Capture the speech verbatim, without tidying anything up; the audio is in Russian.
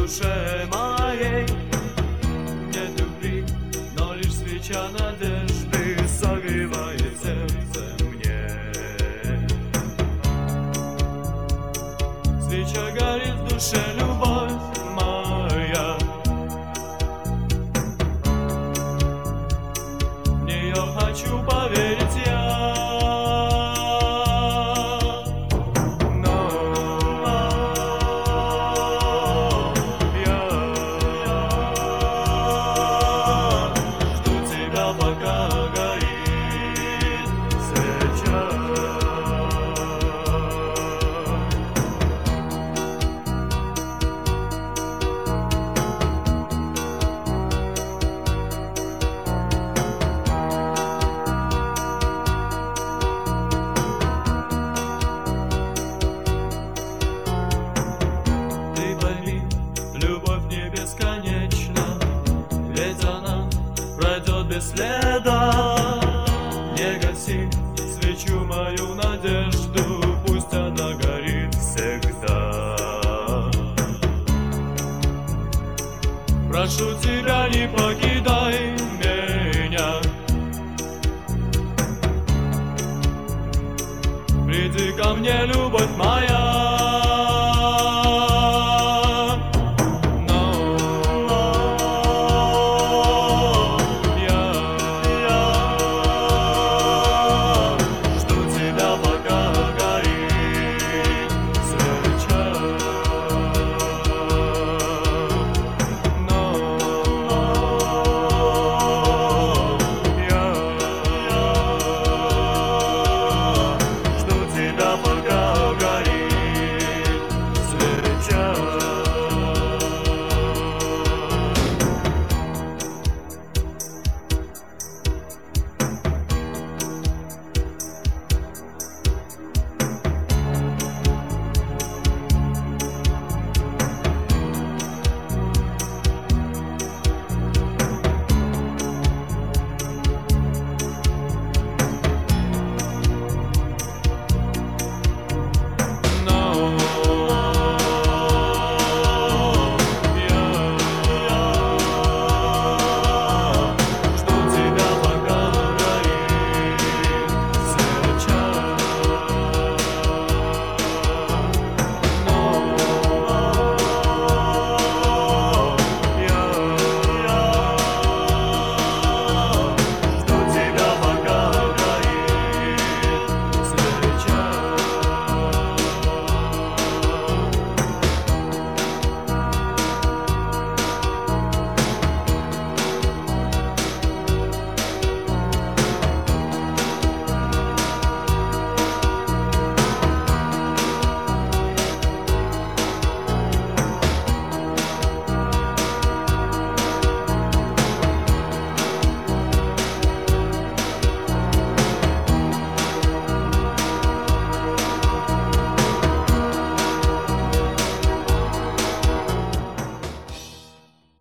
душе моей. Нет любви, но лишь свеча надежды согревает сердце мне. Свеча горит в душе, любовь моя. В нее хочу поверить я. Пока горит свеча. Ты пойми, любовь не бесконечна, ведь она пройдет без следа. Не гаси свечу мою надежду, пусть она горит всегда. Прошу тебя, не покидай меня. Приди ко мне, любовь моя.